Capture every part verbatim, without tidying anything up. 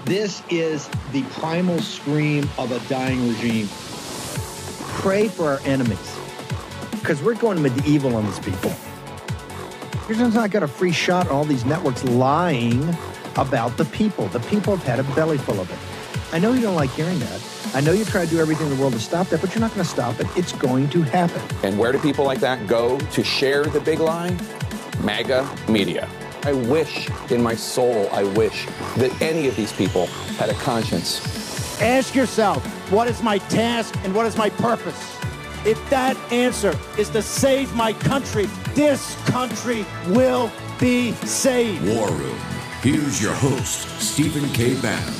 This is the primal scream of a dying regime. Pray for our enemies, because we're going medieval on these people. You're just not got a free shot on all these networks lying about the people. The people have had a belly full of it. I know you don't like hearing that. I know you try to do everything in the world to stop that, but you're not going to stop it. It's going to happen. And where do people like that go to share the big lie? MAGA media. I wish in my soul, I wish that any of these people had a conscience. Ask yourself, what is my task and what is my purpose? If that answer is to save my country, this country will be saved. War Room. Here's your host, Stephen K. Bannon.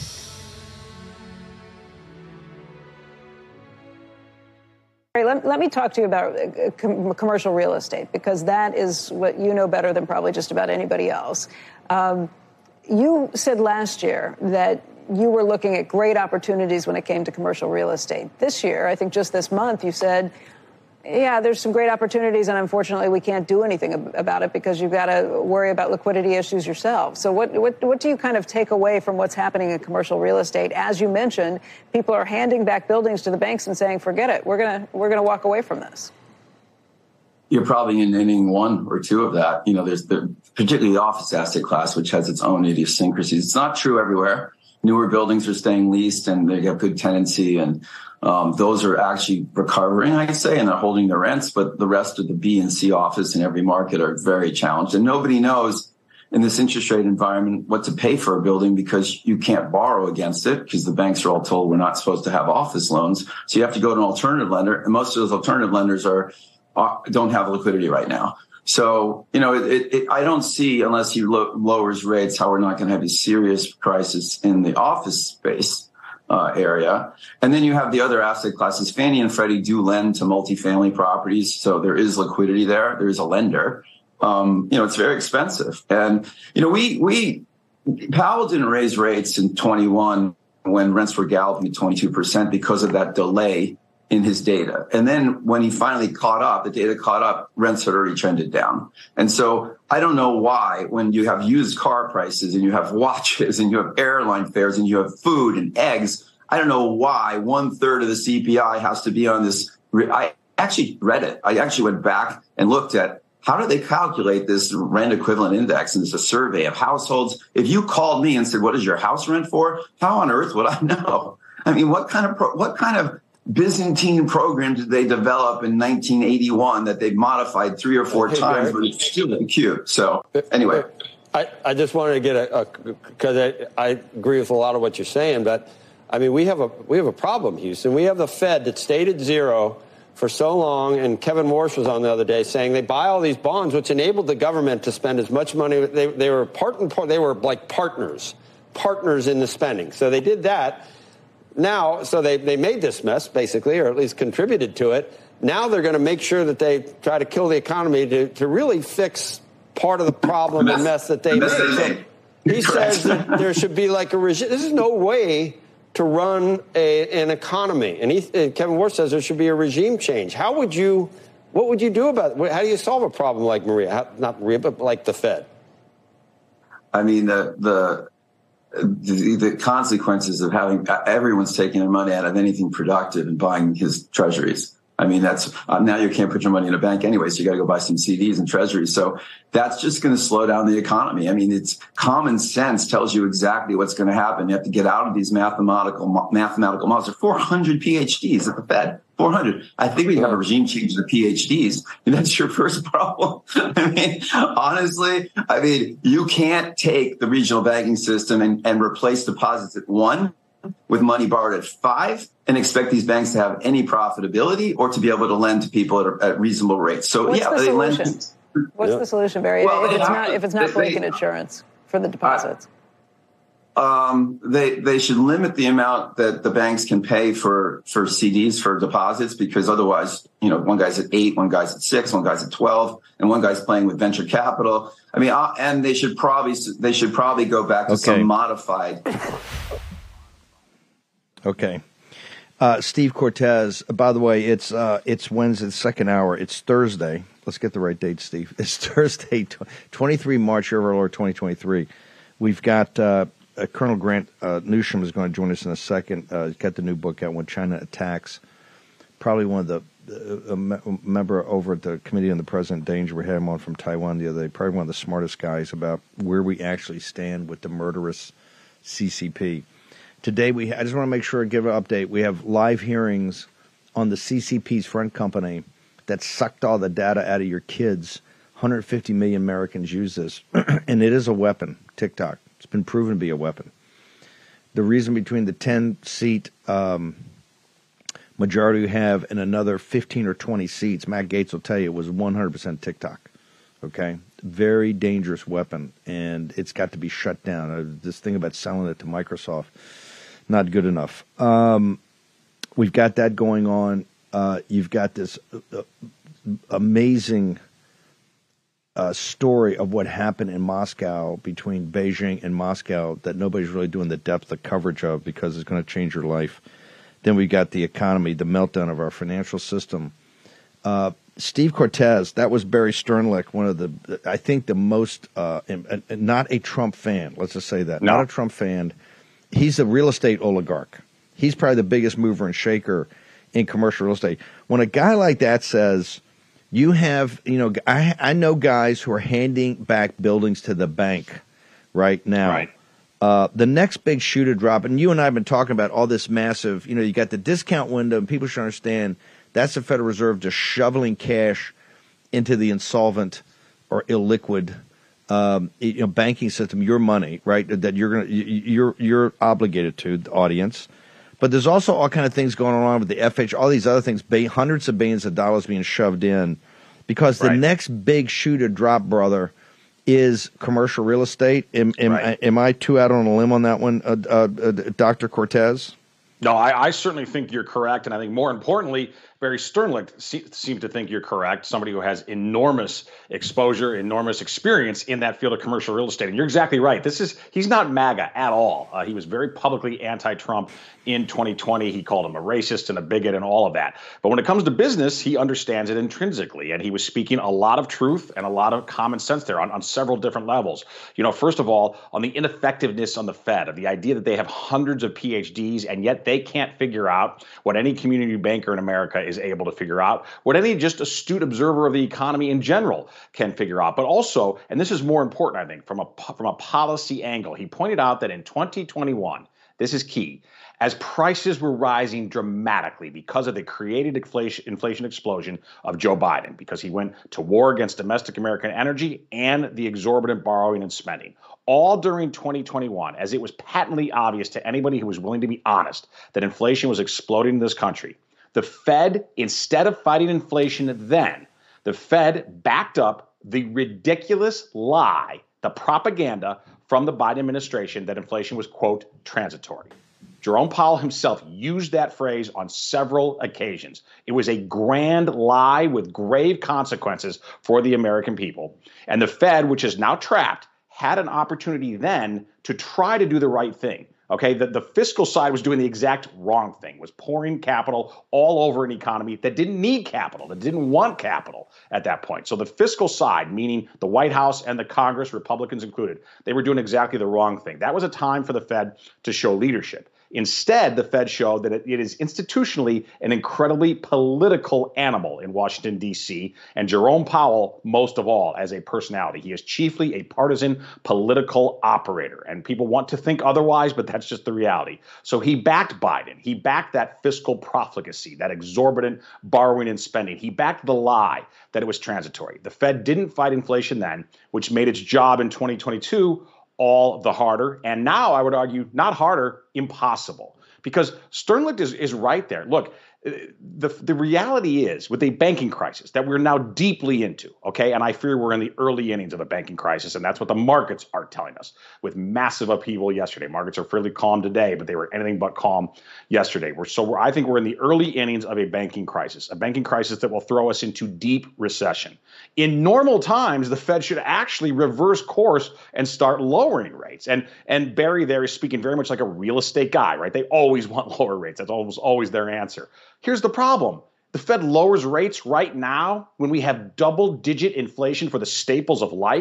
Let, let me talk to you about uh, com- commercial real estate, because that is what you know better than probably just about anybody else. Um, you said last year that you were looking at great opportunities when it came to commercial real estate. This year, I think just this month, you said, yeah, there's some great opportunities, and unfortunately we can't do anything ab- about it because you've got to worry about liquidity issues yourself. So what, what what do you kind of take away from what's happening in commercial real estate? As you mentioned, people are handing back buildings to the banks and saying, forget it, we're going to we're going to walk away from this. You're probably in inning one or two of that. You know, there's the particularly the office asset class, which has its own idiosyncrasies. It's not true everywhere. Newer buildings are staying leased and they have good tenancy, and um, those are actually recovering, I'd say, and they're holding their rents. But the rest of the B and C office in every market are very challenged. And nobody knows in this interest rate environment what to pay for a building, because you can't borrow against it because the banks are all told we're not supposed to have office loans. So you have to go to an alternative lender. And most of those alternative lenders are, are don't have liquidity right now. So, you know, it, it, I don't see, unless he lo- lowers rates, how we're not going to have a serious crisis in the office space uh, area. And then you have the other asset classes. Fannie and Freddie do lend to multifamily properties, so there is liquidity there. There is a lender. Um, you know, it's very expensive. And, you know, we, we, Powell didn't raise rates in twenty-one when rents were galloping at twenty-two percent because of that delay in his data. And then when he finally caught up, the data caught up, rents had already trended down. And so I don't know why, when you have used car prices and you have watches and you have airline fares and you have food and eggs, I don't know why one third of the C P I has to be on this. I actually read it. I actually went back and looked at how do they calculate this rent equivalent index? And it's a survey of households. If you called me and said, what is your house rent for? How on earth would I know? I mean, what kind of, pro- what kind of, Byzantine program did they develop in nineteen eighty-one that they've modified three or four hey, times, but it's still cute. So anyway, I, I just wanted to get a, because I, I agree with a lot of what you're saying, but I mean, we have a we have a problem, Houston. We have the Fed that stayed at zero for so long, and Kevin Morris was on the other day saying they buy all these bonds, which enabled the government to spend as much money. They, they were part and part, they were like partners, partners in the spending. So they did that. Now, so they, they made this mess, basically, or at least contributed to it. Now they're going to make sure that they try to kill the economy to, to really fix part of the problem and mess that they made. So he says that there should be like a regime. This is no way to run a, an economy. And, he, and Kevin Moore says there should be a regime change. How would you, what would you do about it? How do you solve a problem like Maria, How, not Maria, but like the Fed? I mean, the, the, The, the consequences of having everyone's taking their money out of anything productive and buying his treasuries. I mean, that's uh, now you can't put your money in a bank anyway, so you got to go buy some C Ds and treasuries. So that's just going to slow down the economy. I mean, it's common sense tells you exactly what's going to happen. You have to get out of these mathematical mathematical models. There are four hundred P H Ds at the Fed. four hundred. I think we have a regime change to the P H Ds. And that's your first problem. I mean, honestly, I mean, you can't take the regional banking system and, and replace deposits at one with money borrowed at five and expect these banks to have any profitability or to be able to lend to people at, at reasonable rates. So, What's yeah, the they solution? lend. What's yeah. the solution, Barry? Well, if, it's have, not, if it's not they, blanket insurance for the deposits? Um, they they should limit the amount that the banks can pay for, for C Ds, for deposits, because otherwise, you know, one guy's at eight, one guy's at six, one guy's at twelve, and one guy's playing with venture capital. I mean, uh, and they should probably they should probably go back to okay. some modified. Okay. Uh, Steve Cortes, by the way, it's uh, it's Wednesday, the second hour. It's Thursday. Let's get the right date, Steve. It's Thursday, twenty-third of March, year of our Lord, twenty twenty-three. We've got uh, uh, Colonel Grant uh, Newsham is going to join us in a second. Uh, he's got the new book out, When China Attacks. Probably one of the uh, a member over at the Committee on the President Danger. We had him on from Taiwan the other day. Probably one of the smartest guys about where we actually stand with the murderous C C P. Today, we I just want to make sure I give an update. We have live hearings on the C C P's front company that sucked all the data out of your kids. one hundred fifty million Americans use this, and it is a weapon, TikTok. It's been proven to be a weapon. The reason between the ten-seat um, majority you have and another fifteen or twenty seats, Matt Gaetz will tell you, it was one hundred percent TikTok. Okay? Very dangerous weapon, and it's got to be shut down. Uh, this thing about selling it to Microsoft, not good enough. Um, we've got that going on. Uh, you've got this uh, amazing uh, story of what happened in Moscow between Beijing and Moscow that nobody's really doing the depth of coverage of because it's going to change your life. Then we got the economy, the meltdown of our financial system. Uh, Steve Cortez, that was Barry Sternlicht, one of the, I think the most, uh, not a Trump fan, let's just say that, no. Not a Trump fan. He's a real estate oligarch. He's probably the biggest mover and shaker in commercial real estate. When a guy like that says, you have, you know, I, I know guys who are handing back buildings to the bank right now. Right. Uh, the next big shoe to drop, and you and I have been talking about all this massive, you know, you got the discount window, and people should understand that's the Federal Reserve just shoveling cash into the insolvent or illiquid um, you know, banking system, your money, right, that you're going to, you're you're obligated to, the audience. But there's also all kind of things going on with the F H, all these other things, hundreds of billions of dollars being shoved in because the right. next big shoe to drop, brother, is commercial real estate. Am, am, right. am I too out on a limb on that one, uh, uh, uh, Doctor Cortez? No, I, I certainly think you're correct. And I think more importantly, Barry Sternlicht se- seems to think you're correct, somebody who has enormous exposure, enormous experience in that field of commercial real estate. And you're exactly right. This is he's not MAGA at all. Uh, he was very publicly anti-Trump in twenty twenty. He called him a racist and a bigot and all of that. But when it comes to business, he understands it intrinsically. And he was speaking a lot of truth and a lot of common sense there on, on several different levels. You know, first of all, on the ineffectiveness on the Fed, of the idea that they have hundreds of P H Ds and yet they can't figure out what any community banker in America is able to figure out, what any just astute observer of the economy in general can figure out. But also, and this is more important, I think, from a from a policy angle, he pointed out that in twenty twenty-one, this is key, as prices were rising dramatically because of the created inflation, inflation explosion of Joe Biden, because he went to war against domestic American energy and the exorbitant borrowing and spending. All during twenty twenty-one, as it was patently obvious to anybody who was willing to be honest that inflation was exploding in this country, the Fed, instead of fighting inflation then, the Fed backed up the ridiculous lie, the propaganda from the Biden administration that inflation was, quote, transitory. Jerome Powell himself used that phrase on several occasions. It was a grand lie with grave consequences for the American people. And the Fed, which is now trapped, had an opportunity then to try to do the right thing. Okay, the, the fiscal side was doing the exact wrong thing, was pouring capital all over an economy that didn't need capital, that didn't want capital at that point. So the fiscal side, meaning the White House and the Congress, Republicans included, they were doing exactly the wrong thing. That was a time for the Fed to show leadership. Instead, the Fed showed that it, it is institutionally an incredibly political animal in Washington, D C, and Jerome Powell, most of all, as a personality. He is chiefly a partisan political operator, and people want to think otherwise, but that's just the reality. So he backed Biden. He backed that fiscal profligacy, that exorbitant borrowing and spending. He backed the lie that it was transitory. The Fed didn't fight inflation then, which made its job in twenty twenty-two all the harder. And now I would argue not harder, impossible. Because Sternlicht is, is right there. Look, the, the reality is with a banking crisis that we're now deeply into, okay, and I fear we're in the early innings of a banking crisis, and that's what the markets are telling us with massive upheaval yesterday. Markets are fairly calm today, but they were anything but calm yesterday. We're, so we're, I think we're in the early innings of a banking crisis, a banking crisis that will throw us into deep recession. In normal times, the Fed should actually reverse course and start lowering rates. And, and Barry there is speaking very much like a real estate guy, right? They always want lower rates. That's almost always their answer. Here's the problem. The Fed lowers rates right now when we have double-digit inflation for the staples of life,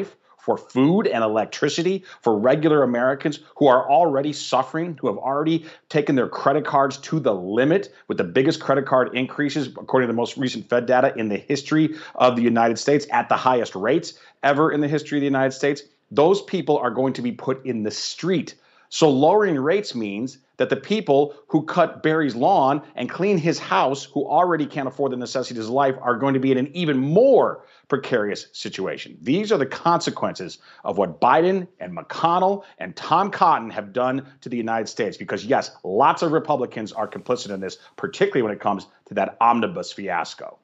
for food and electricity for regular Americans who are already suffering, who have already taken their credit cards to the limit with the biggest credit card increases, according to the most recent Fed data, in the history of the United States, at the highest rates ever in the history of the United States. Those people are going to be put in the street. So lowering rates means that the people who cut Barry's lawn and clean his house, who already can't afford the necessities of life, are going to be in an even more precarious situation. These are the consequences of what Biden and McConnell and Tom Cotton have done to the United States. Because, yes, lots of Republicans are complicit in this, particularly when it comes to that omnibus fiasco.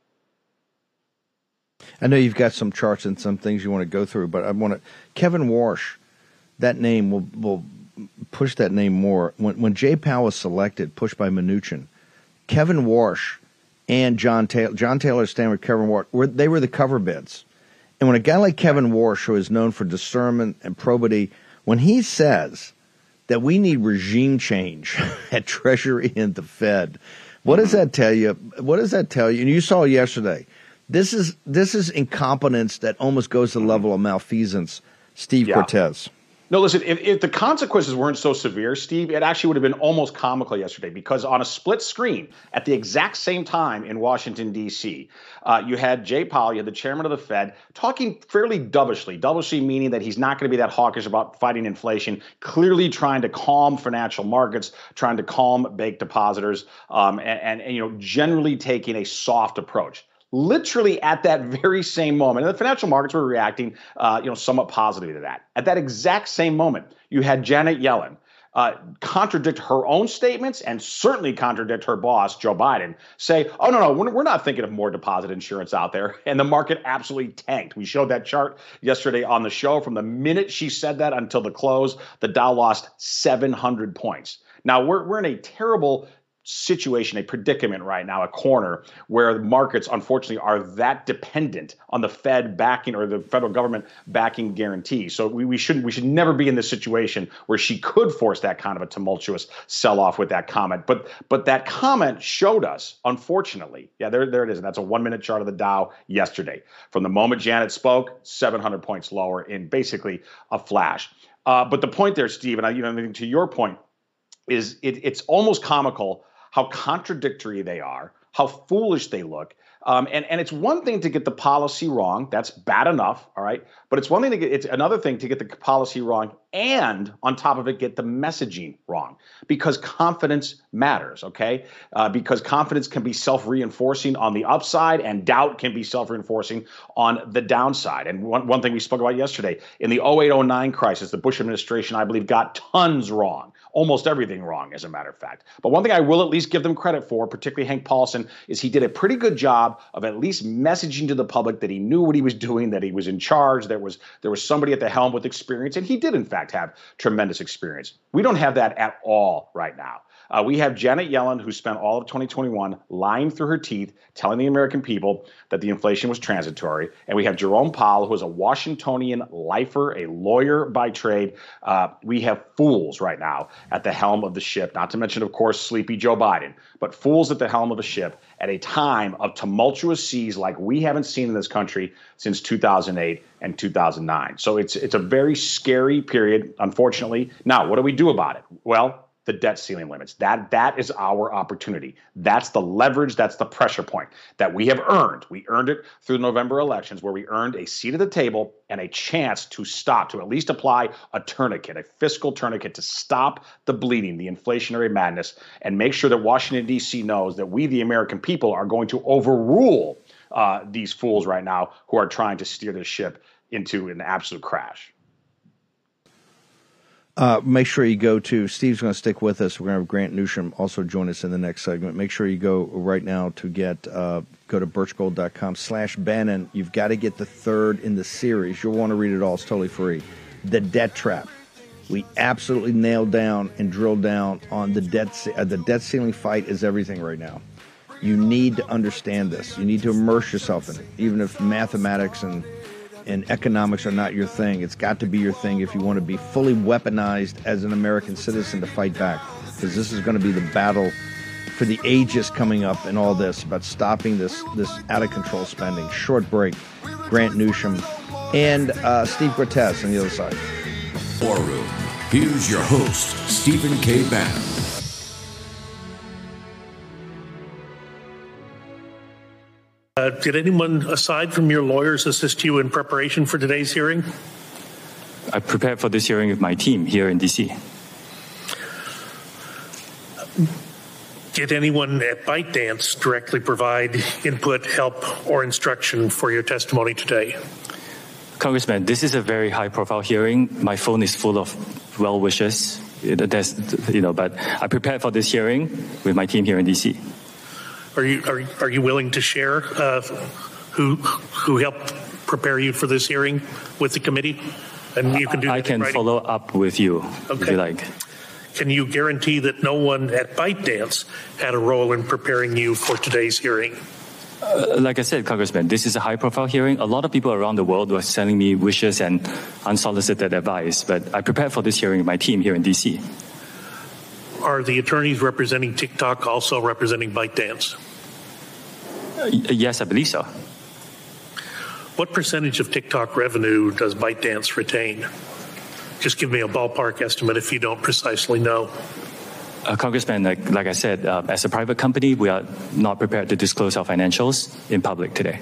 I know you've got some charts and some things you want to go through, but I want to – Kevin Warsh, that name will will – push that name more. When when Jay Powell was selected, pushed by Mnuchin, Kevin Warsh and John Taylor, John Taylor standing with Kevin Warsh, were, they were the cover bids. And when a guy like Kevin Warsh, who is known for discernment and probity, when he says that we need regime change at Treasury and the Fed, what does that tell you? What does that tell you? And you saw yesterday, this is this is incompetence that almost goes to the level of malfeasance. Steve yeah. Cortez. No, listen, if, if the consequences weren't so severe, Steve, it actually would have been almost comical yesterday, because on a split screen at the exact same time in Washington, D C, uh, you had Jay Powell, you had the chairman of the Fed, talking fairly dovishly, dovishly meaning that he's not going to be that hawkish about fighting inflation, clearly trying to calm financial markets, trying to calm bank depositors, um, and, and, and, you know, generally taking a soft approach. Literally at that very same moment, and the financial markets were reacting, uh, you know, somewhat positively to that. At that exact same moment, you had Janet Yellen uh, contradict her own statements and certainly contradict her boss, Joe Biden, say, oh, no, no, we're, we're not thinking of more deposit insurance out there. And the market absolutely tanked. We showed that chart yesterday on the show. From the minute she said that until the close, the Dow lost seven hundred points. Now, we're we're in a terrible situation, a predicament right now, a corner where the markets, unfortunately, are that dependent on the Fed backing or the federal government backing guarantees. So we, we shouldn't, we should never be in this situation where she could force that kind of a tumultuous sell-off with that comment. But but that comment showed us, unfortunately, yeah, there, there it is. And that's a one-minute chart of the Dow yesterday. From the moment Janet spoke, seven hundred points lower in basically a flash. Uh, but the point there, Steve, and I, you know, to your point, is it, it's almost comical how contradictory they are, how foolish they look. Um, and, and it's one thing to get the policy wrong. That's bad enough, all right? But it's one thing to get, it's another thing to get the policy wrong and on top of it, get the messaging wrong, because confidence matters, okay? Uh, because confidence can be self-reinforcing on the upside and doubt can be self-reinforcing on the downside. And one, one thing we spoke about yesterday, in the oh eight oh nine crisis, the Bush administration, I believe, got tons wrong. Almost everything wrong, as a matter of fact. But one thing I will at least give them credit for, particularly Hank Paulson, is he did a pretty good job of at least messaging to the public that he knew what he was doing, that he was in charge, there was there was somebody at the helm with experience, and he did, in fact, have tremendous experience. We don't have that at all right now. Uh, we have Janet Yellen, who spent all of twenty twenty-one lying through her teeth, telling the American people that the inflation was transitory. And we have Jerome Powell, who is a Washingtonian lifer, a lawyer by trade. Uh, we have fools right now at the helm of the ship, not to mention, of course, sleepy Joe Biden, but fools at the helm of the ship at a time of tumultuous seas like we haven't seen in this country since two thousand eight and two thousand nine. So it's it's a very scary period, unfortunately. Now, what do we do about it? Well, the debt ceiling limits. That that is our opportunity. That's the leverage. That's the pressure point that we have earned. We earned it through the November elections, where we earned a seat at the table and a chance to stop, to at least apply a tourniquet, a fiscal tourniquet, to stop the bleeding, the inflationary madness, and make sure that Washington, D C knows that we, the American people, are going to overrule uh, these fools right now who are trying to steer this ship into an absolute crash. Uh, make sure you go to, Steve's going to stick with us. We're going to have Grant Newsham also join us in the next segment. Make sure you go right now to get, uh, go to birchgold.com slash Bannon. You've got to get the third in the series. You'll want to read it all. It's totally free. The Debt Trap. We absolutely nailed down and drilled down on the debt, uh, the debt ceiling fight is everything right now. You need to understand this. You need to immerse yourself in it, even if mathematics and and economics are not your thing. It's got to be your thing if you want to be fully weaponized as an American citizen to fight back, because this is going to be the battle for the ages coming up in all this about stopping this this out-of-control spending. Short break. Grant Newsham and uh, Steve Grotess on the other side. War Room. Here's your host, Stephen K. Bannon. Uh, did anyone, aside from your lawyers, assist you in preparation for today's hearing? I prepared for this hearing with my team here in D C. Did anyone at ByteDance directly provide input, help, or instruction for your testimony today? Congressman, this is a very high-profile hearing. My phone is full of well wishes. That's, you know, but I prepared for this hearing with my team here in D C. Are you are, are you willing to share uh, who who helped prepare you for this hearing with the committee? And you can do. I can follow up with you okay. if you like. Can you guarantee that no one at ByteDance had a role in preparing you for today's hearing? Uh, like I said, Congressman, this is a high-profile hearing. A lot of people around the world were sending me wishes and unsolicited advice, but I prepared for this hearing with my team here in D C. Are the attorneys representing TikTok also representing ByteDance? Uh, yes, I believe so. What percentage of TikTok revenue does ByteDance retain? Just give me a ballpark estimate if you don't precisely know. Uh, Congressman, like, like I said, uh, as a private company, we are not prepared to disclose our financials in public today.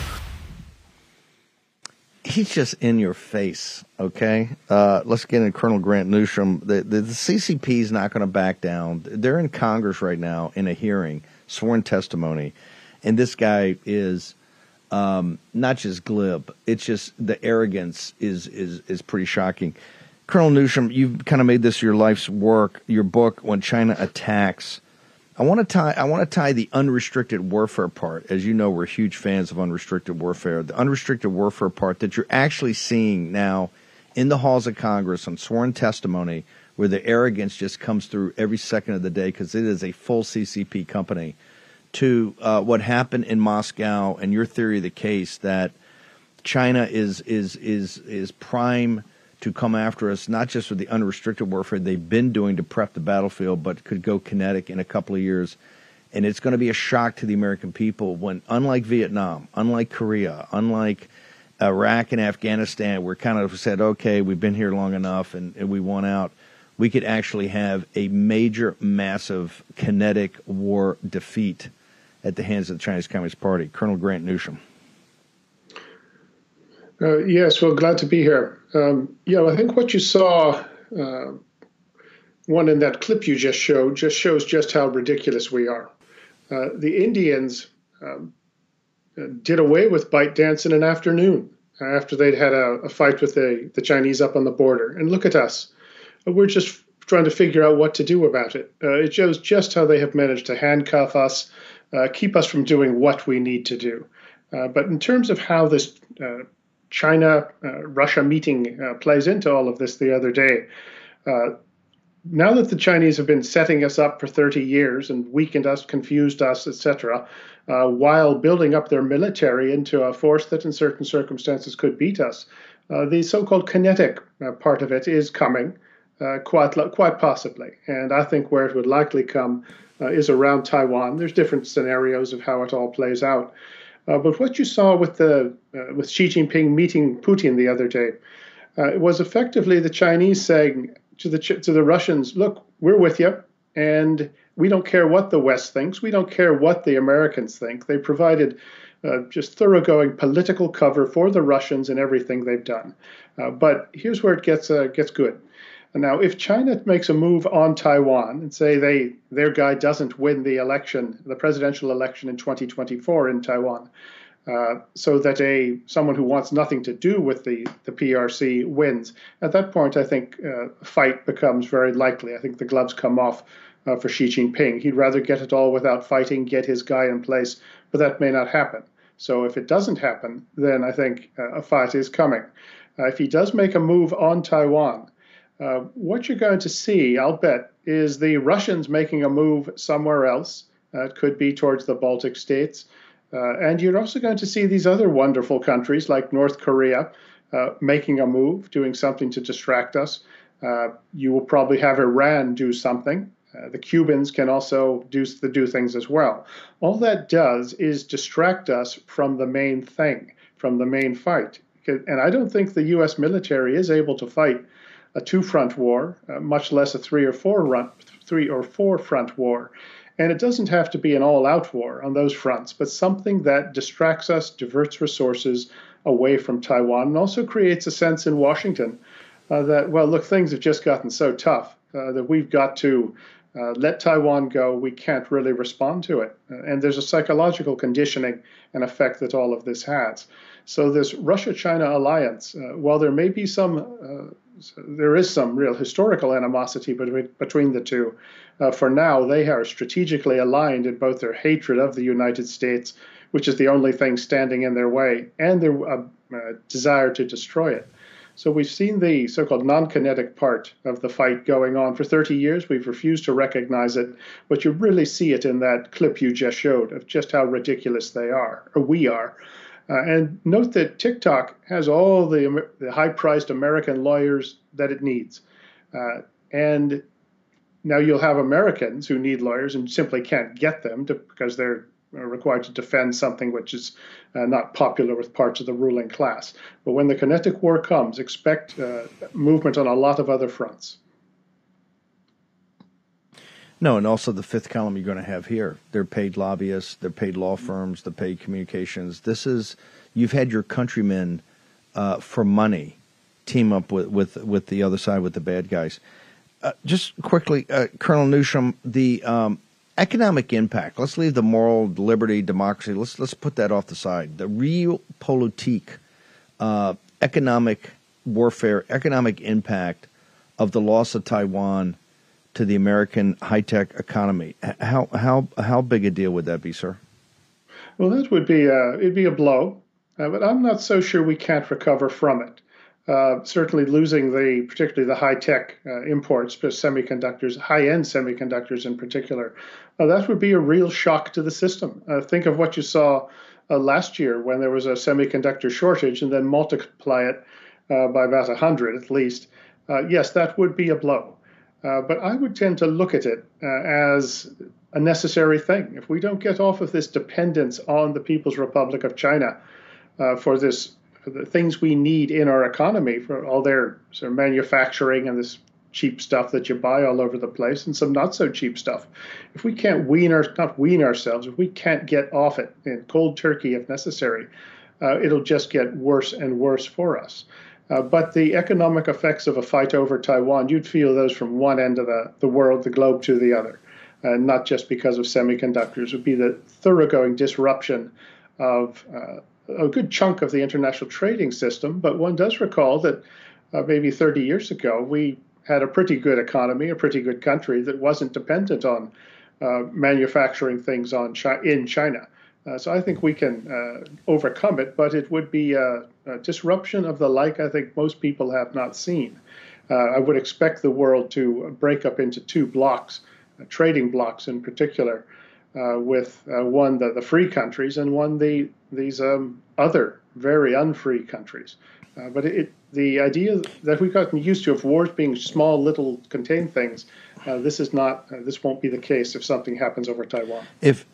He's just in your face, okay? Uh, let's get into Colonel Grant Newsham. The, the, the C C P is not going to back down. They're in Congress right now in a hearing, sworn testimony, and this guy is um, not just glib. It's just the arrogance is is is pretty shocking. Colonel Newsham, you've kind of made this your life's work, your book, When China Attacks. I want to tie I want to tie the unrestricted warfare part. As you know, we're huge fans of unrestricted warfare. The unrestricted warfare part that you're actually seeing now in the halls of Congress on sworn testimony, where the arrogance just comes through every second of the day because it is a full C C P company, to uh, what happened in Moscow and your theory of the case that China is is is is prime to come after us, not just with the unrestricted warfare they've been doing to prep the battlefield, but could go kinetic in a couple of years. And it's going to be a shock to the American people when, unlike Vietnam, unlike Korea, unlike Iraq and Afghanistan, we're kind of said, okay, we've been here long enough and, and we want out. We could actually have a major, massive, kinetic war defeat at the hands of the Chinese Communist Party. Colonel Grant Newsham. Uh, yes, well, glad to be here. Um, yeah, I think what you saw, uh, one in that clip you just showed, just shows just how ridiculous we are. Uh, the Indians um, did away with ByteDance in an afternoon after they'd had a, a fight with the, the Chinese up on the border. And look at us. We're just trying to figure out what to do about it. Uh, it shows just how they have managed to handcuff us, uh, keep us from doing what we need to do. Uh, but in terms of how this uh, China-Russia uh, meeting uh, plays into all of this the other day. Uh, now that the Chinese have been setting us up for thirty years and weakened us, confused us, et cetera, uh, while building up their military into a force that in certain circumstances could beat us, uh, the so-called kinetic uh, part of it is coming, uh, quite, quite possibly. And I think where it would likely come uh, is around Taiwan. There's different scenarios of how it all plays out. Uh, but what you saw with the uh, with Xi Jinping meeting Putin the other day uh, was effectively the Chinese saying to the to the Russians, "Look, we're with you, and we don't care what the West thinks. We don't care what the Americans think." They provided uh, just thoroughgoing political cover for the Russians in everything they've done. Uh, but here's where it gets uh, gets good. Now, if China makes a move on Taiwan and say they their guy doesn't win the election, the presidential election in twenty twenty-four in Taiwan, uh, so that a someone who wants nothing to do with the, the P R C wins, at that point, I think uh, a fight becomes very likely. I think the gloves come off uh, for Xi Jinping. He'd rather get it all without fighting, get his guy in place, but that may not happen. So if it doesn't happen, then I think uh, a fight is coming. Uh, if he does make a move on Taiwan, Uh, what you're going to see, I'll bet, is the Russians making a move somewhere else. Uh, it could be towards the Baltic states. Uh, and you're also going to see these other wonderful countries like North Korea uh, making a move, doing something to distract us. Uh, you will probably have Iran do something. Uh, the Cubans can also do, do things as well. All that does is distract us from the main thing, from the main fight. And I don't think the U S military is able to fight a two-front war, uh, much less a three or four run, three or four-front war. And it doesn't have to be an all-out war on those fronts, but something that distracts us, diverts resources away from Taiwan, and also creates a sense in Washington uh, that, well, look, things have just gotten so tough uh, that we've got to uh, let Taiwan go. We can't really respond to it. Uh, and there's a psychological conditioning and effect that all of this has. So this Russia-China alliance, uh, while there may be some, uh, there is some real historical animosity between, between the two, uh, for now they are strategically aligned in both their hatred of the United States, which is the only thing standing in their way, and their uh, uh, desire to destroy it. So we've seen the so-called non-kinetic part of the fight going on for thirty years. We've refused to recognize it, but you really see it in that clip you just showed of just how ridiculous they are, or we are. Uh, and note that TikTok has all the, the high-priced American lawyers that it needs. Uh, and now you'll have Americans who need lawyers and simply can't get them to, because they're required to defend something which is uh, not popular with parts of the ruling class. But when the kinetic war comes, expect uh, movement on a lot of other fronts. No, and also the fifth column you're going to have here. They're paid lobbyists, they're paid law firms, they're paid communications. This is, you've had your countrymen uh, for money team up with, with, with the other side, with the bad guys. Uh, just quickly, uh, Colonel Newsham, the um, economic impact, let's leave the moral, liberty, democracy, let's, let's put that off the side. The realpolitik, uh, economic warfare, economic impact of the loss of Taiwan to the American high-tech economy. How how how big a deal would that be, sir? Well, that would be a, it'd be a blow, uh, but I'm not so sure we can't recover from it. Uh, certainly losing the, particularly the high-tech uh, imports, but semiconductors, high-end semiconductors in particular, uh, that would be a real shock to the system. Uh, think of what you saw uh, last year when there was a semiconductor shortage, and then multiply it uh, by about one hundred at least. Uh, yes, that would be a blow. Uh, but I would tend to look at it uh, as a necessary thing. If we don't get off of this dependence on the People's Republic of China uh, for this, for the things we need in our economy, for all their sort of manufacturing and this cheap stuff that you buy all over the place, and some not so cheap stuff. If we can't wean our, not wean ourselves, if we can't get off it in cold turkey if necessary, uh, it'll just get worse and worse for us. Uh, but the economic effects of a fight over Taiwan, you'd feel those from one end of the, the world, the globe, to the other, uh, not just because of semiconductors. It would be the thoroughgoing disruption of uh, a good chunk of the international trading system. But one does recall that uh, maybe thirty years ago, we had a pretty good economy, a pretty good country that wasn't dependent on uh, manufacturing things on Chi- in China. Uh, so I think we can uh, overcome it, but it would be a, a disruption of the like I think most people have not seen. Uh, I would expect the world to break up into two blocks, uh, trading blocks in particular, uh, with uh, one the, the free countries and one the these um, other very unfree countries. Uh, but it, the idea that we've gotten used to of wars being small, little, contained things, uh, this is not. Uh, this won't be the case if something happens over Taiwan. If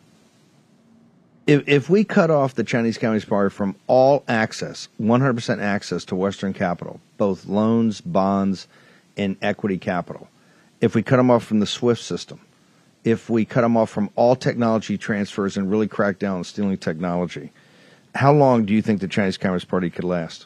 If if we cut off the Chinese Communist Party from all access, one hundred percent access to Western capital, both loans, bonds, and equity capital, if we cut them off from the SWIFT system, if we cut them off from all technology transfers and really crack down on stealing technology, how long do you think the Chinese Communist Party could last?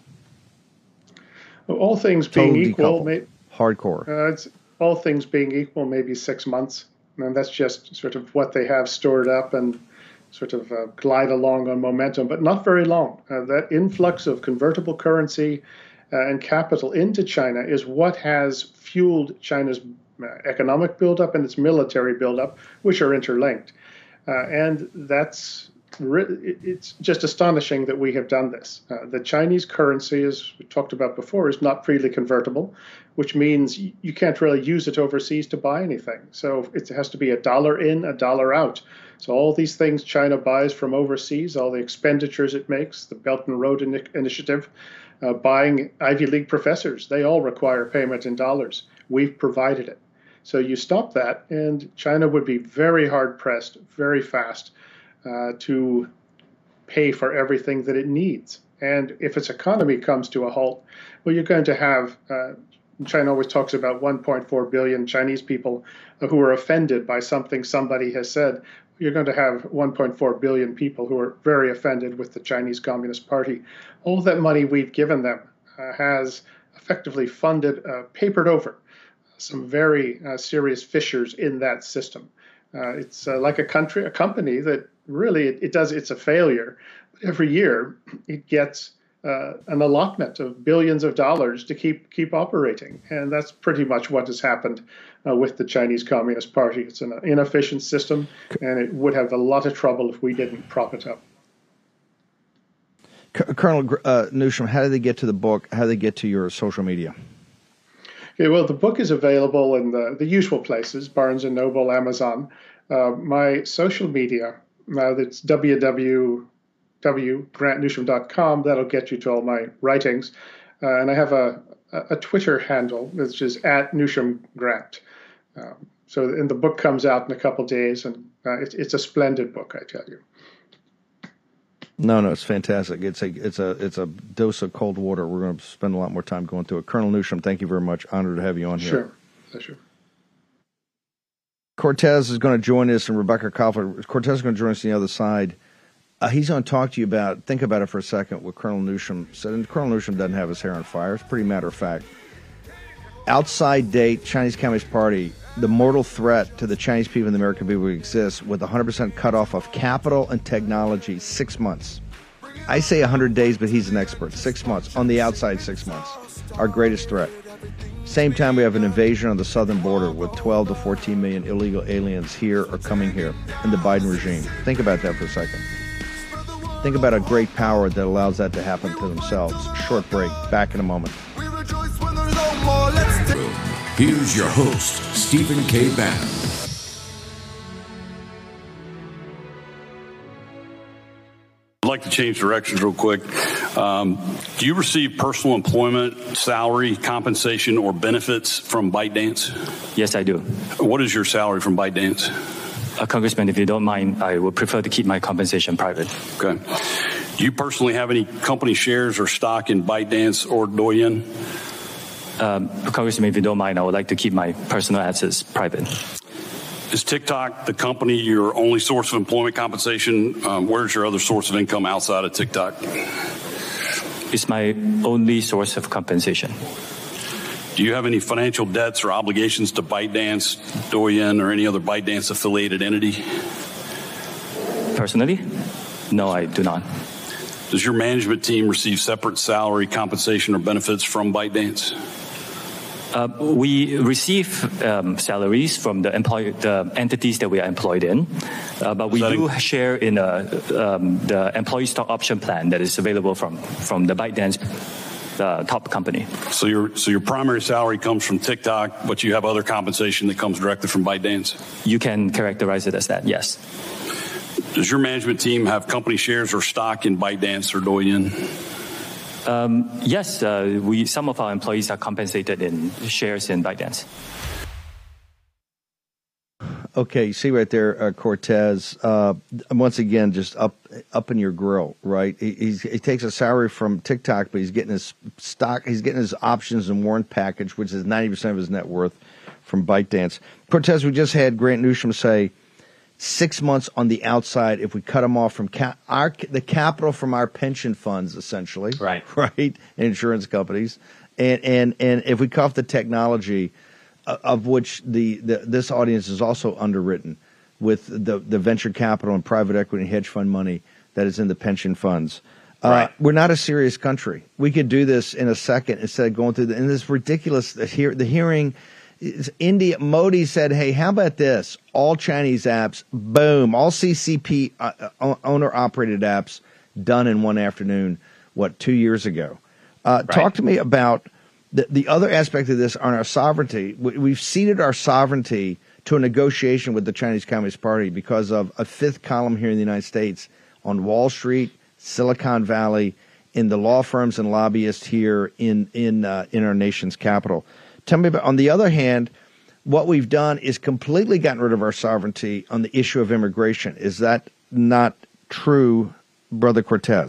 Well, all things being Totally equal, decoupled. may, Hardcore. uh, it's, all things being equal, maybe six months. And that's just sort of what they have stored up and sort of uh, glide along on momentum, but not very long. Uh, that influx of convertible currency uh, and capital into China is what has fueled China's uh, economic buildup and its military buildup, which are interlinked. Uh, and that's re- it's just astonishing that we have done this. Uh, the Chinese currency, as we talked about before, is not freely convertible, which means you can't really use it overseas to buy anything. So it has to be a dollar in, a dollar out. So all these things China buys from overseas, all the expenditures it makes, the Belt and Road in- Initiative, uh, buying Ivy League professors, they all require payment in dollars. We've provided it. So you stop that, and China would be very hard-pressed, very fast, uh, to pay for everything that it needs. And if its economy comes to a halt, well, you're going to have, uh, China always talks about one point four billion Chinese people who are offended by something somebody has said. You're going to have one point four billion people who are very offended with the Chinese Communist Party. All that money we've given them uh, has effectively funded, uh, papered over some very uh, serious fissures in that system. Uh, it's uh, like a country, a company that really, it, it does, it's a failure. But every year it gets uh, an allotment of billions of dollars to keep keep operating. And that's pretty much what has happened uh, with the Chinese Communist Party. It's an inefficient system, and it would have a lot of trouble if we didn't prop it up. Colonel uh, Newsham, how did they get to the book? How did they get to your social media? Okay, well, the book is available in the, the usual places, Barnes and Noble, Amazon. Uh, my social media, uh, that's w w w dot grant newsham dot com. That'll get you to all my writings. Uh, and I have a, a Twitter handle, which is at Newsham Grant. Uh, so, and the book comes out in a couple days, and uh, it's, it's a splendid book, I tell you. No, no, it's fantastic. It's a, it's a, it's a dose of cold water. We're going to spend a lot more time going through it. Colonel Newsham, thank you very much. Honored to have you on here. Sure, pleasure. Cortez is going to join us, and Rebecca Koffler. Cortez is going to join us on the other side. Uh, he's going to talk to you about, think about it for a second, what Colonel Newsham said. And Colonel Newsham doesn't have his hair on fire. It's pretty matter of fact. Outside date, Chinese Communist Party, the mortal threat to the Chinese people and the American people exists with one hundred percent cutoff of capital and technology, six months. I say one hundred days, but he's an expert. Six months. On the outside, six months. Our greatest threat. Same time, we have an invasion on the southern border with twelve to fourteen million illegal aliens here or coming here in the Biden regime. Think about that for a second. Think about a great power that allows that to happen to themselves. Short break. Back in a moment. Here's your host, Stephen K. Bannon. I'd like to change directions real quick. Um, do you receive personal employment, salary, compensation, or benefits from ByteDance? Yes, I do. What is your salary from ByteDance? Uh, Congressman, if you don't mind, I would prefer to keep my compensation private. Okay. Do you personally have any company shares or stock in ByteDance or Douyin? Um, Congressman, if you don't mind, I would like to keep my personal assets private. Is TikTok, the company, your only source of employment compensation? Um, where's your other source of income outside of TikTok? It's my only source of compensation. Do you have any financial debts or obligations to ByteDance, Douyin, or any other ByteDance affiliated entity? Personally? No, I do not. Does your management team receive separate salary, compensation, or benefits from ByteDance? Uh, we receive um, salaries from the employ- the entities that we are employed in, uh, but we do in- share in a, um, the employee stock option plan that is available from, from the ByteDance uh, top company. So your so your primary salary comes from TikTok, but you have other compensation that comes directly from ByteDance? You can characterize it as that, yes. Does your management team have company shares or stock in ByteDance or Douyin? Um, yes, uh, we some of our employees are compensated in shares in ByteDance. Okay, you see right there, uh, Cortez. Uh, once again, just up up in your grill, right? He, he's, he takes a salary from TikTok, but he's getting his stock, he's getting his options and warrant package, which is ninety percent of his net worth, from ByteDance. Cortez, we just had Grant Newsham say six months on the outside if we cut them off from ca- our the capital from our pension funds, essentially, right? Right, insurance companies, and and and if we cut off the technology, uh, of which the, the this audience is also underwritten with the the venture capital and private equity and hedge fund money that is in the pension funds. Uh, right. We're not a serious country. We could do this in a second instead of going through the, and this ridiculous the, hear, the hearing. India, Modi said, hey, how about this? All Chinese apps, boom, all C C P uh, owner-operated apps done in one afternoon, what, two years ago. Uh, right. Talk to me about the, the other aspect of this on our sovereignty. We, we've ceded our sovereignty to a negotiation with the Chinese Communist Party because of a fifth column here in the United States on Wall Street, Silicon Valley, in the law firms and lobbyists here in, in, uh, in our nation's capital. Tell me about, on the other hand, what we've done is completely gotten rid of our sovereignty on the issue of immigration. Is that not true, Brother Cortez?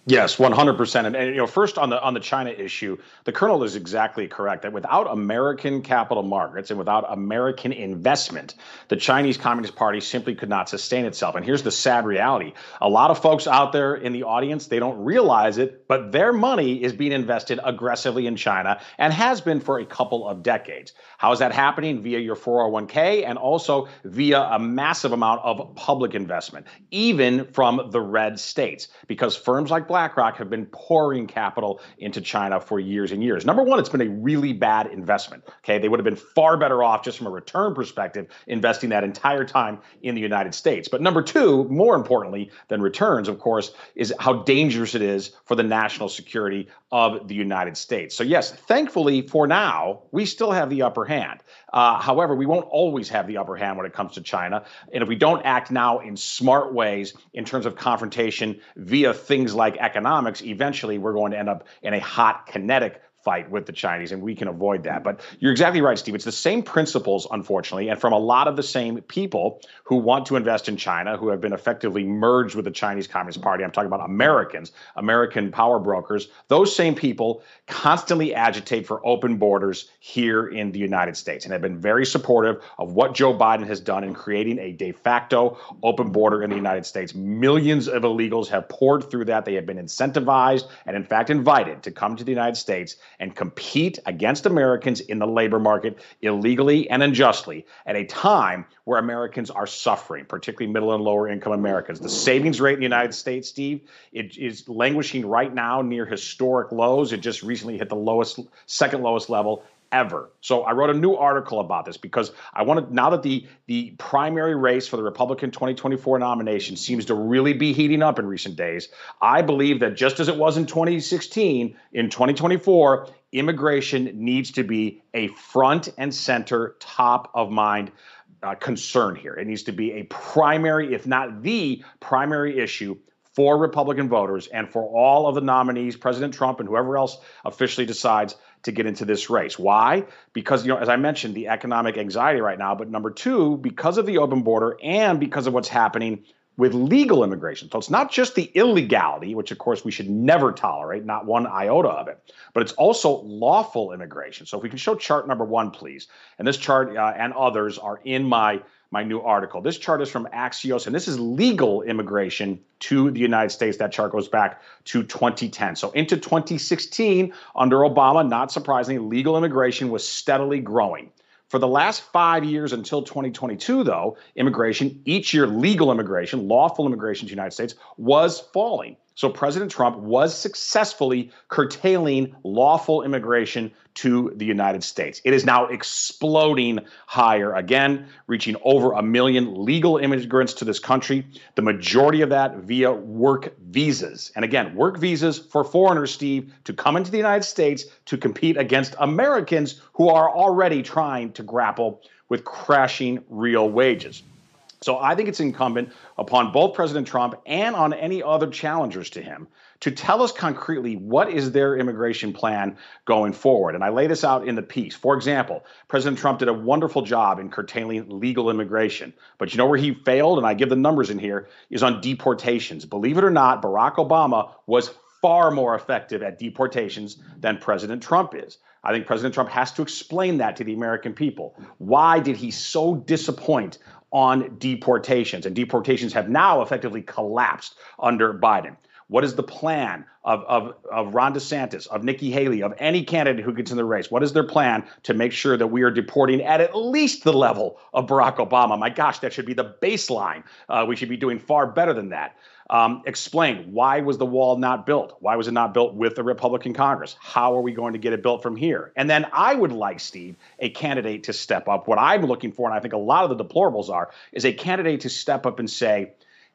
Yes, one hundred percent. And, and you know, first on the on the China issue, the Colonel is exactly correct that without American capital markets and without American investment, the Chinese Communist Party simply could not sustain itself. And here's the sad reality. A lot of folks out there in the audience, they don't realize it, but their money is being invested aggressively in China and has been for a couple of decades. How is that happening? Via your four oh one k and also via a massive amount of public investment, even from the red states, because firms like BlackRock have been pouring capital into China for years and years. Number one, it's been a really bad investment. Okay, they would have been far better off just from a return perspective investing that entire time in the United States. But number two, more importantly than returns, of course, is how dangerous it is for the national security of the United States. So yes, thankfully for now, we still have the upper hand. Uh, however, we won't always have the upper hand when it comes to China. And if we don't act now in smart ways in terms of confrontation via things like economics, eventually we're going to end up in a hot, kinetic fight with the Chinese, and we can avoid that. But you're exactly right, Steve. It's the same principles, unfortunately, and from a lot of the same people who want to invest in China, who have been effectively merged with the Chinese Communist Party. I'm talking about Americans, American power brokers. Those same people constantly agitate for open borders here in the United States and have been very supportive of what Joe Biden has done in creating a de facto open border in the United States. Millions of illegals have poured through that. They have been incentivized and, in fact, invited to come to the United States and compete against Americans in the labor market illegally and unjustly at a time where Americans are suffering, particularly middle and lower income Americans. The savings rate in the United States, Steve, it is languishing right now near historic lows. It just recently hit the lowest, second lowest level ever. So I wrote a new article about this because I wanted, now that the the primary race for the Republican twenty twenty-four nomination seems to really be heating up in recent days, I believe that just as it was in twenty sixteen, in twenty twenty-four, immigration needs to be a front and center, top of mind uh, concern here. It needs to be a primary, if not the primary issue for Republican voters and for all of the nominees, President Trump and whoever else officially decides to get into this race. Why? Because, you know, as I mentioned, the economic anxiety right now, but number two, because of the open border and because of what's happening with legal immigration. So it's not just the illegality, which of course we should never tolerate, not one iota of it, but it's also lawful immigration. So if we can show chart number one, please. And this chart uh, and others are in my my new article. This chart is from Axios, and this is legal immigration to the United States. That chart goes back to twenty ten. So into twenty sixteen, under Obama, not surprisingly, legal immigration was steadily growing. For the last five years until twenty twenty-two, though, immigration, each year legal immigration, lawful immigration to the United States, was falling. So President Trump was successfully curtailing lawful immigration to the United States. It is now exploding higher again, reaching over a million legal immigrants to this country, the majority of that via work visas. And again, work visas for foreigners, Steve, to come into the United States to compete against Americans who are already trying to grapple with crashing real wages. So I think it's incumbent upon both President Trump and on any other challengers to him to tell us concretely what is their immigration plan going forward. And I lay this out in the piece. For example, President Trump did a wonderful job in curtailing legal immigration. But you know where he failed, and I give the numbers in here, is on deportations. Believe it or not, Barack Obama was far more effective at deportations than President Trump is. I think President Trump has to explain that to the American people. Why did he so disappoint on deportations? And deportations have now effectively collapsed under Biden. What is the plan of, of, of Ron DeSantis, of Nikki Haley, of any candidate who gets in the race? What is their plan to make sure that we are deporting at at least the level of Barack Obama? My gosh, that should be the baseline. Uh, we should be doing far better than that. Um, explain, why was the wall not built? Why was it not built with the Republican Congress? How are we going to get it built from here? And then I would like, Steve, a candidate to step up. What I'm looking for, and I think a lot of the deplorables are, is a candidate to step up and say,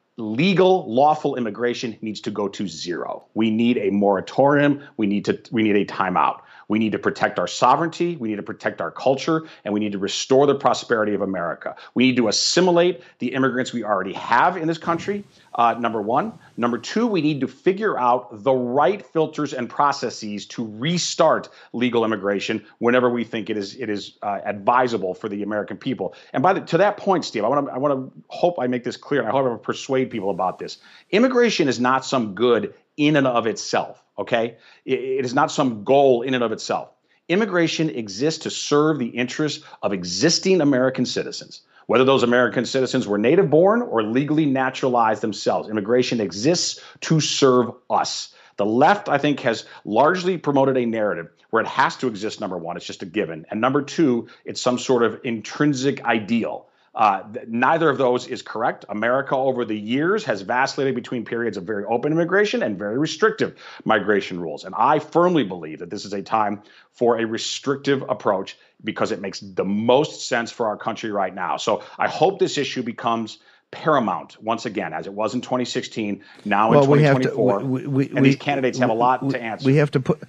legal, lawful immigration needs to go to zero. We need a moratorium. We need to. We need a timeout. We need to protect our sovereignty. We need to protect our culture, and we need to restore the prosperity of America. We need to assimilate the immigrants we already have in this country, uh, number one. Number two, we need to figure out the right filters and processes to restart legal immigration whenever we think it is it is uh, advisable for the American people. And by the, to that point, Steve, I want to I want to hope I make this clear, and I hope I persuade people about this. Immigration is not some good in and of itself. Okay, it, it is not some goal in and of itself. Immigration exists to serve the interests of existing American citizens. Whether those American citizens were native born or legally naturalized themselves, immigration exists to serve us. The left, I think, has largely promoted a narrative where it has to exist, number one, it's just a given. And number two, it's some sort of intrinsic ideal. Uh, th- neither of those is correct. America over the years has vacillated between periods of very open immigration and very restrictive migration rules. And I firmly believe that this is a time for a restrictive approach because it makes the most sense for our country right now. So I hope this issue becomes paramount once again, as it was in twenty sixteen, now well, in twenty twenty-four. We have to, we, we, and we, these candidates have a lot we, to answer. We have to put...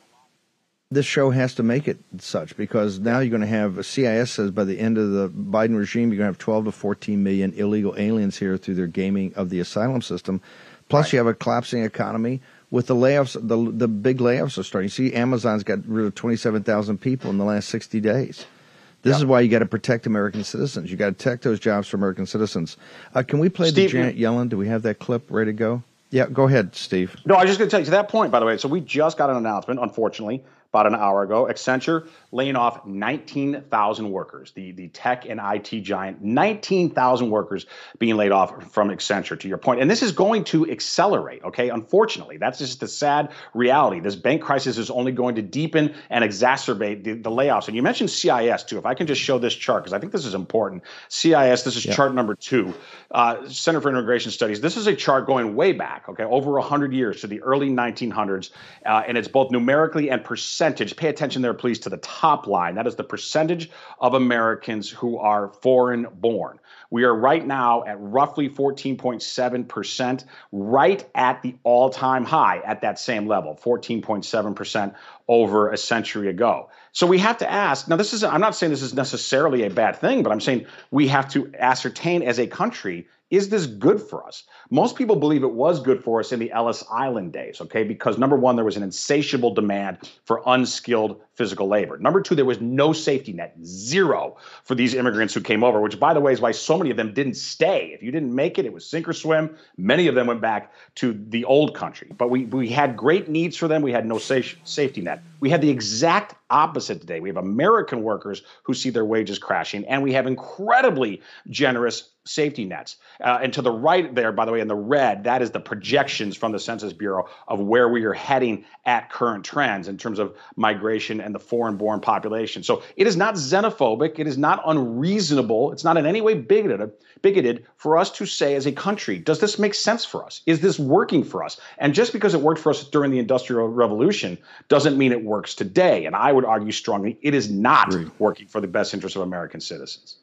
This show has to make it such because now you're going to have, C I S says by the end of the Biden regime, you're going to have twelve to fourteen million illegal aliens here through their gaming of the asylum system. Plus, right. You have a collapsing economy with the layoffs. The the big layoffs are starting. You see, Amazon's got rid of twenty-seven thousand people in the last sixty days. This yep. is why you got to protect American citizens. You got to protect those jobs for American citizens. Uh, can we play Steve, the Janet Yellen? Do we have that clip ready to go? Yeah, go ahead, Steve. No, I was just going to tell you to that point, by the way. So we just got an announcement, unfortunately, about an hour ago. Accenture laying off nineteen thousand workers, the, the tech and I T giant, nineteen thousand workers being laid off from Accenture, to your point. And this is going to accelerate, okay? Unfortunately, that's just the sad reality. This bank crisis is only going to deepen and exacerbate the, the layoffs. And you mentioned C I S, too. If I can just show this chart, because I think this is important. C I S, this is yeah. chart number two, uh, Center for Immigration Studies. This is a chart going way back, okay, over one hundred years to the early nineteen hundreds. Uh, and it's both numerically and percentage. Pay attention there, please, to the top line. That is the percentage of Americans who are foreign born. We are right now at roughly fourteen point seven percent, right at the all-time high at that same level, fourteen point seven percent over a century ago. So we have to ask, now this is, I'm not saying this is necessarily a bad thing, but I'm saying we have to ascertain as a country, is this good for us? Most people believe it was good for us in the Ellis Island days, okay? Because number one, there was an insatiable demand for unskilled physical labor. Number two, there was no safety net, zero, for these immigrants who came over, which, by the way, is why so many of them didn't stay. If you didn't make it, it was sink or swim. Many of them went back to the old country. But we, we had great needs for them. We had no safe, safety net. We had the exact opposite today. We have American workers who see their wages crashing, and we have incredibly generous safety nets. Uh, and to the right there, by the way, in the red, that is the projections from the Census Bureau of where we are heading at current trends in terms of migration and the foreign-born population. So it is not xenophobic. It is not unreasonable. It's not in any way bigoted, bigoted for us to say as a country, does this make sense for us? Is this working for us? And just because it worked for us during the Industrial Revolution doesn't mean it works today. And I would argue strongly it is not Agreed. working for the best interest of American citizens.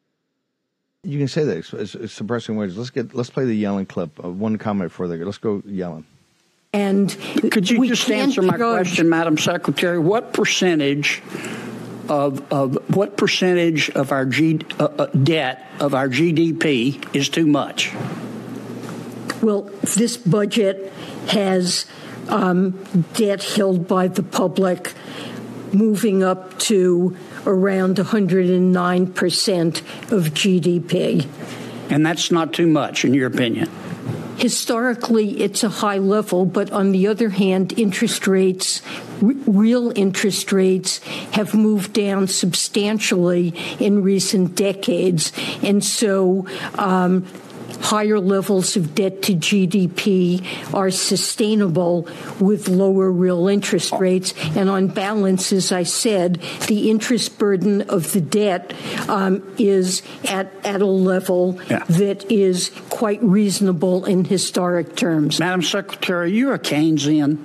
You can say that it's, it's, it's suppressing wages. Let's get let's play the Yellen clip. Uh, one comment before they go. Let's go Yellen. And could you just answer my go... question, Madam Secretary? What percentage of of what percentage of our G, uh, uh, debt of our G D P is too much? Well, this budget has um, debt held by the public moving up to around one hundred nine percent of G D P. And that's not too much, in your opinion? Historically, it's a high level, but on the other hand, interest rates, r- real interest rates, have moved down substantially in recent decades. And so um, higher levels of debt to G D P are sustainable with lower real interest rates. And on balance, as I said, the interest burden of the debt um, is at, at a level yeah. that is quite reasonable in historic terms. Madam Secretary, you're a Keynesian.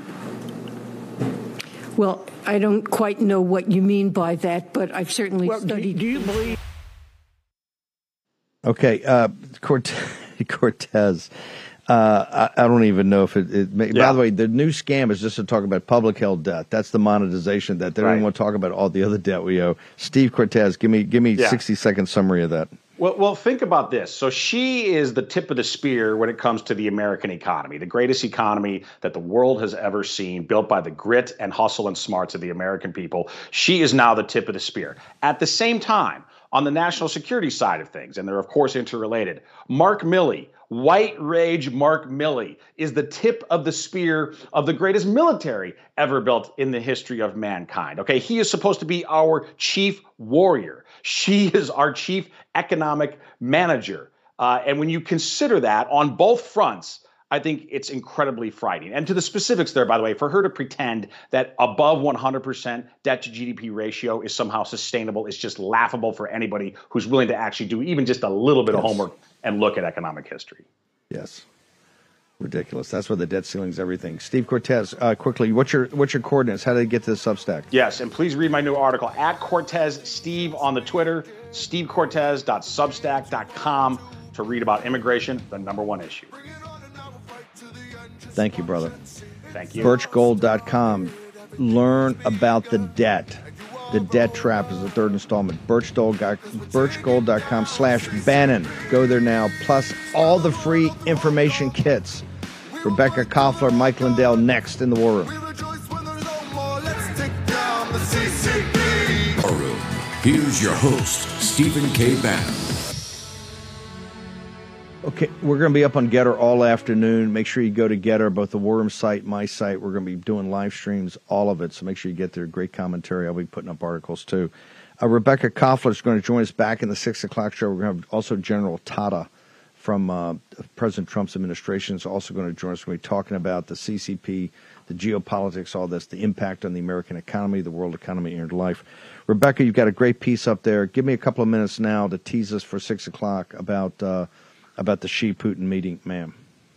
Well, I don't quite know what you mean by that, but I've certainly well, studied. Do you believe? Okay, uh, Cortez. Cortez. Uh, I, I don't even know if it. it may, Yeah. By the way, the new scam is just to talk about public held debt. That's the monetization debt. They don't Right. even want to talk about all the other debt we owe. Steve Cortez, give me give me Yeah. sixty second summary of that. Well, well, think about this. So she is the tip of the spear when it comes to the American economy, the greatest economy that the world has ever seen, built by the grit and hustle and smarts of the American people. She is now the tip of the spear. At the same time, on the national security side of things, and they're of course interrelated, Mark Milley, white rage Mark Milley, is the tip of the spear of the greatest military ever built in the history of mankind. Okay, he is supposed to be our chief warrior. She is our chief economic manager. Uh, and when you consider that on both fronts, I think it's incredibly frightening. And to the specifics there, by the way, for her to pretend that above one hundred percent debt to G D P ratio is somehow sustainable is just laughable for anybody who's willing to actually do even just a little bit Yes. of homework and look at economic history. Yes. Ridiculous. That's why the debt ceiling is everything. Steve Cortez, uh, quickly, what's your what's your coordinates? How do they get to the Substack? Yes, and please read my new article at Cortez Steve on the Twitter, steve cortez dot substack dot com to read about immigration, the number one issue. Thank you, brother. Thank you. birch gold dot com. Learn about the debt. The debt trap is the third installment. birch gold dot com slash Bannon. Go there now. Plus all the free information kits. Rebecca Koffler, Mike Lindell next in the War Room. War Room. Here's your host, Stephen K. Bannon. Okay, we're going to be up on Getter all afternoon. Make sure you go to Getter, both the War Room site, my site. We're going to be doing live streams, all of it. So make sure you get there. Great commentary. I'll be putting up articles, too. Uh, Rebecca Koffler is going to join us back in the six o'clock show. We're going to have also General Tata from uh, President Trump's administration is also going to join us. We're going to be talking about the C C P, the geopolitics, all this, the impact on the American economy, the world economy, and your life. Rebecca, you've got a great piece up there. Give me a couple of minutes now to tease us for six o'clock about uh, about the Xi-Putin meeting, ma'am.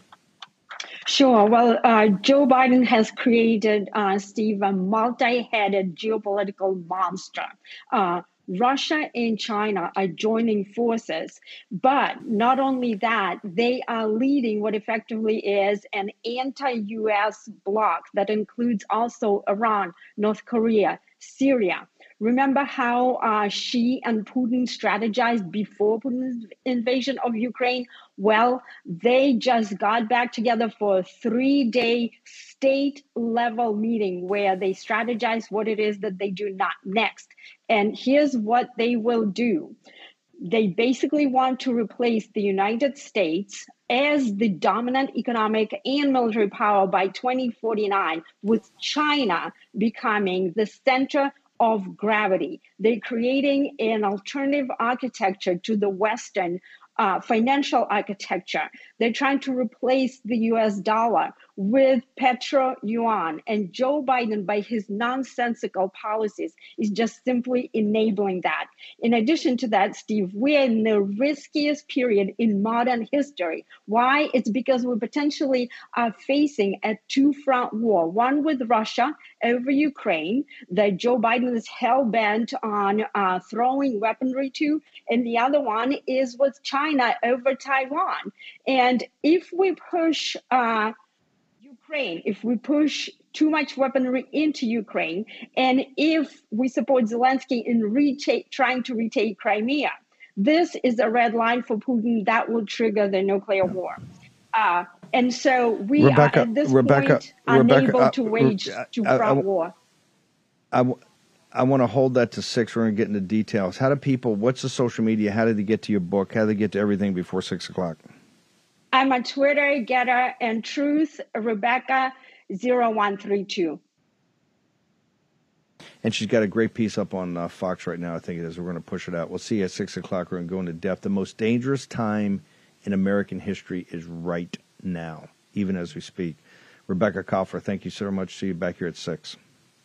Sure. Well, uh, Joe Biden has created, uh, Steve, a multi-headed geopolitical monster. Uh, Russia and China are joining forces, but not only that, they are leading what effectively is an anti-U S bloc that includes also Iran, North Korea, Syria. Remember how uh, Xi and Putin strategized before Putin's invasion of Ukraine? Well, they just got back together for a three-day state-level meeting where they strategize what it is that they do not next. And here's what they will do. They basically want to replace the United States as the dominant economic and military power by twenty forty-nine, with China becoming the center of gravity. They're creating an alternative architecture to the Western uh, financial architecture. They're trying to replace the U S dollar with petro yuan. And Joe Biden, by his nonsensical policies, is just simply enabling that. In addition to that, Steve, we're in the riskiest period in modern history. Why? It's because we potentially are facing a two-front war, one with Russia over Ukraine that Joe Biden is hell-bent on uh, throwing weaponry to, and the other one is with China over Taiwan. And if we push uh, Ukraine, if we push too much weaponry into Ukraine, and if we support Zelensky in retake, trying to retake Crimea, this is a red line for Putin that will trigger the nuclear war. Uh, and so we Rebecca, are at this Rebecca, point unable Rebecca, to uh, wage uh, two-front I, I, war. I, I, I want to hold that to six. We're going to get into details. How do people, what's the social media? How do they get to your book? How do they get to everything before six o'clock? I'm on Twitter, Getter, and Truth, Rebecca zero one three two. And she's got a great piece up on uh, Fox right now, I think it is. We're going to push it out. We'll see you at six o'clock. We're going to go into depth. The most dangerous time in American history is right now, even as we speak. Rebecca Koffler, thank you so much. See you back here at six.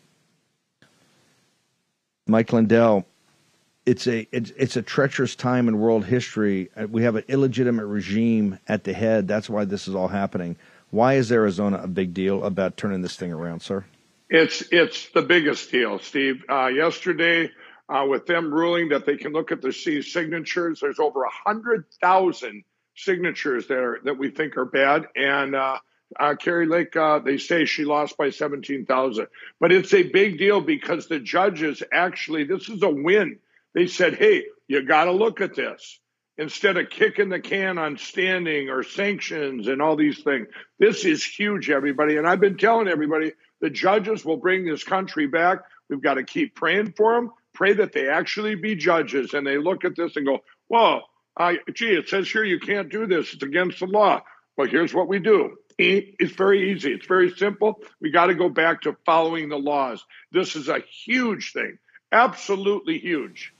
Mike Lindell, it's a it's, it's a treacherous time in world history. We have an illegitimate regime at the head. That's why this is all happening. Why is Arizona a big deal about turning this thing around, sir? It's it's the biggest deal, Steve. Uh, yesterday, uh, with them ruling that they can look at the C signatures, there's over one hundred thousand signatures that are, that we think are bad. And uh, uh, Kari Lake, uh, they say she lost by seventeen thousand. But it's a big deal because the judges actually, this is a win. They said, hey, you got to look at this. Instead of kicking the can on standing or sanctions and all these things. This is huge, everybody. And I've been telling everybody, the judges will bring this country back. We've got to keep praying for them. Pray that they actually be judges. And they look at this and go, whoa, uh, gee, it says here you can't do this. It's against the law. Well, here's what we do. It's very easy. It's very simple. We got to go back to following the laws. This is a huge thing. Absolutely huge.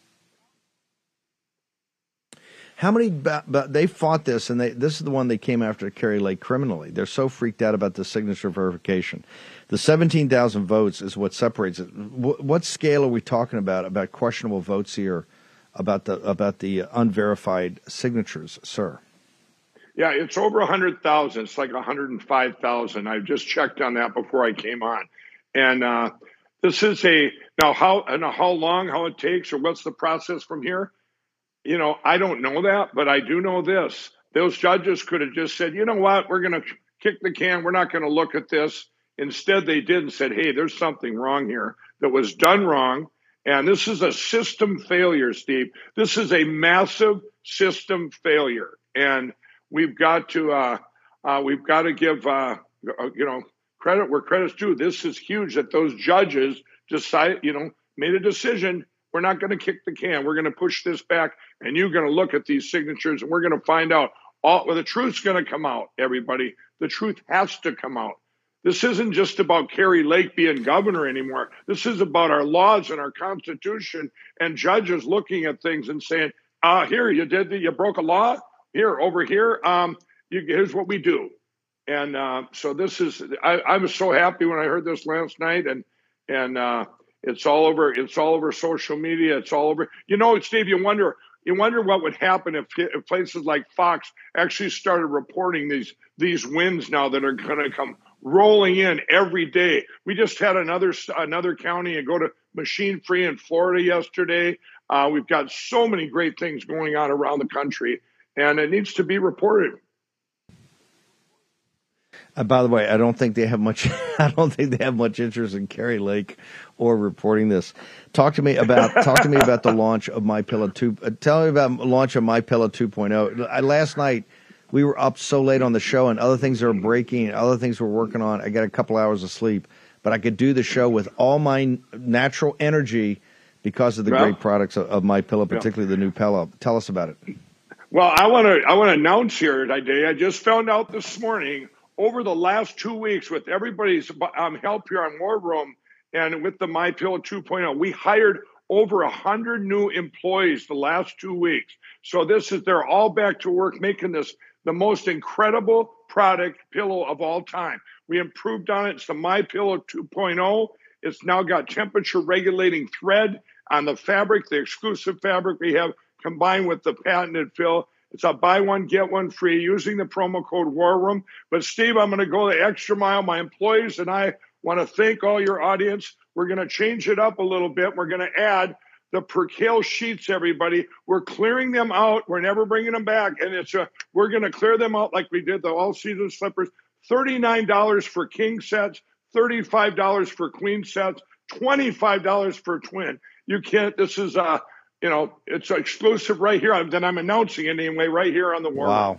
How many, but they fought this, and they, this is the one they came after Kari Lake criminally. They're so freaked out about the signature verification. The seventeen thousand votes is what separates it. What, what scale are we talking about, about questionable votes here, about the about the unverified signatures, sir? Yeah, it's over one hundred thousand. It's like one hundred five thousand. I just checked on that before I came on. And uh, this is a, now how, now how long, how it takes, or what's the process from here? You know, I don't know that, but I do know this. Those judges could have just said, you know what, we're going to kick the can. We're not going to look at this. Instead, they did and said, hey, there's something wrong here that was done wrong. And this is a system failure, Steve. This is a massive system failure. And we've got to uh, uh, we've got to give, uh, you know, credit where credit's due. This is huge that those judges decided, you know, made a decision. We're not going to kick the can. We're going to push this back, and you're going to look at these signatures, and we're going to find out. All, well, the truth's going to come out, everybody. The truth has to come out. This isn't just about Kari Lake being governor anymore. This is about our laws and our Constitution and judges looking at things and saying, uh, here, you did the, you broke a law. Here, over here, um, you, here's what we do. And uh, so this is, I, I was so happy when I heard this last night, and, and, uh, It's all over. It's all over social media. It's all over. You know, Steve, you wonder, you wonder what would happen if, if places like Fox actually started reporting these these wins now that are going to come rolling in every day. We just had another another county and go to Machine Free in Florida yesterday. Uh, we've got so many great things going on around the country, and it needs to be reported. Uh, by the way, I don't think they have much. I don't think they have much interest in Kari Lake or reporting this. Talk to me about. talk to me about the launch of MyPillow two. Uh, tell me about the launch of MyPillow two point oh. I, last night we were up so late on the show, and other things are breaking, and other things we're working on. I got a couple hours of sleep, but I could do the show with all my natural energy because of the well, great products of, of MyPillow, particularly yeah. the new pillow. Tell us about it. Well, I want to. I want to announce here today. I just found out this morning. Over the last two weeks, with everybody's um, help here on War Room and with the MyPillow two point oh, we hired over one hundred new employees the last two weeks. So this is, they're all back to work making this the most incredible product pillow of all time. We improved on it. It's the MyPillow two point oh. It's now got temperature regulating thread on the fabric, the exclusive fabric we have combined with the patented fill. It's a buy one, get one free using the promo code War Room. But, Steve, I'm going to go the extra mile. My employees and I want to thank all your audience. We're going to change it up a little bit. We're going to add the percale sheets, everybody. We're clearing them out. We're never bringing them back. And it's a, we're going to clear them out like we did the all-season slippers. thirty-nine dollars for king sets, thirty-five dollars for queen sets, twenty-five dollars for twin. You can't – this is uh, – you know, it's exclusive right here. Then I'm announcing it anyway right here on the War Room. Wow.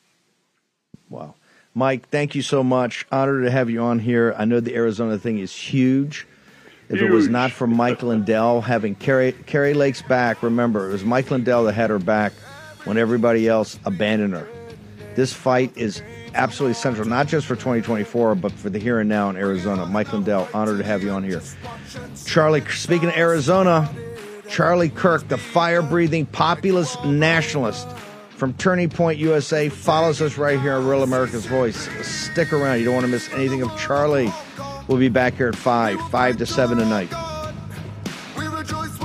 Wow. Mike, thank you so much. Honored to have you on here. I know the Arizona thing is huge. If huge. It was not for Mike Lindell having Kari, Kari Lake's back, remember, it was Mike Lindell that had her back when everybody else abandoned her. This fight is absolutely central, not just for twenty twenty-four, but for the here and now in Arizona. Mike Lindell, honored to have you on here. Charlie, speaking of Arizona, Charlie Kirk, the fire-breathing populist nationalist from Turning Point U S A, follows us right here on Real America's Voice. Stick around. You don't want to miss anything of Charlie. We'll be back here at five, five to seven tonight.